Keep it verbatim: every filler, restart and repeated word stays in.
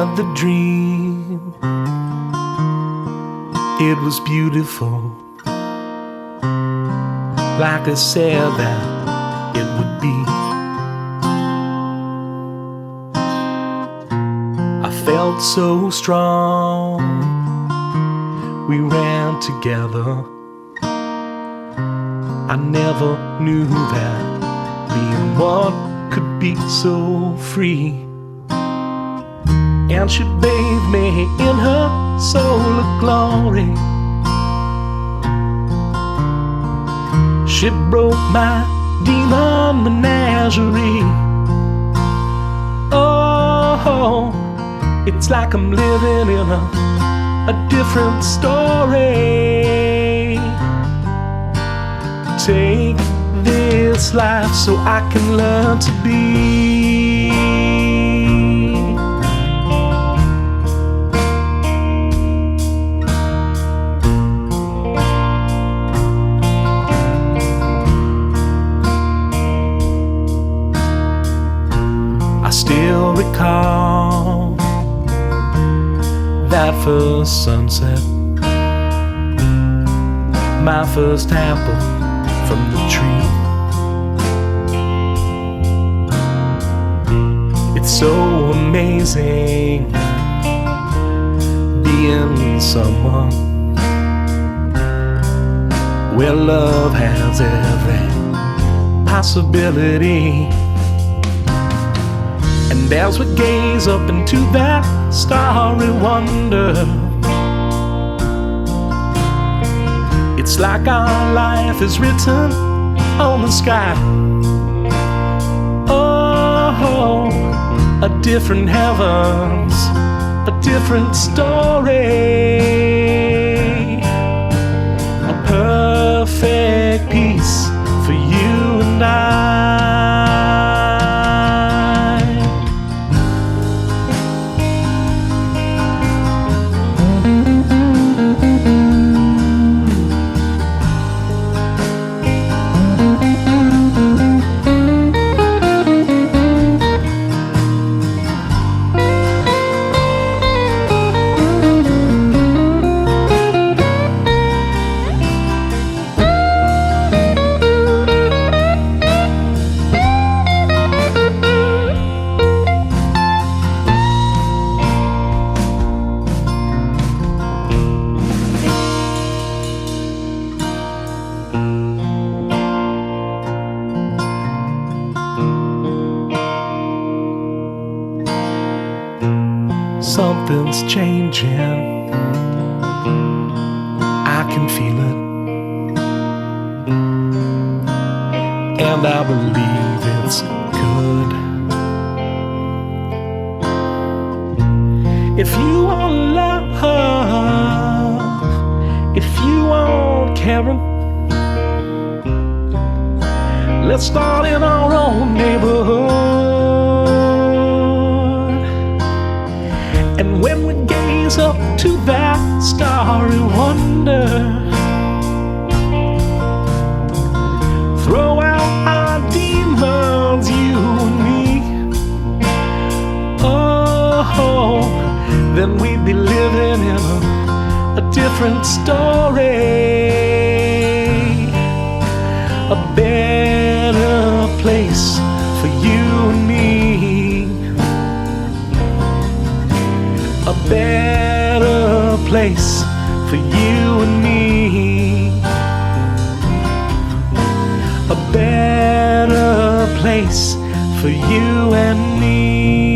had the dream. It was beautiful, like I said that it would be. I felt so strong, we ran together. I never knew that being one could be so free. And she bathed me in her soul of glory. She broke my demon menagerie. Oh, it's like I'm living in a, a different story. Take this life so I can learn to be. I still recall that first sunset, my first apple from the tree. It's so amazing being someone where love has every possibility. And as we gaze up into that starry wonder, it's like our life is written on the sky. Oh, a different heavens, a different story, a perfect peace for you and I. Something's changing, I can feel it, and I believe it's good. If you want love, if you want caring, let's start in our own neighborhood. And when we gaze up to that starry wonder, throw out our demons, you and me. Oh, then we'd be living in a, a different story, a better place for you and me. A better place for you and me. A better place for you and me.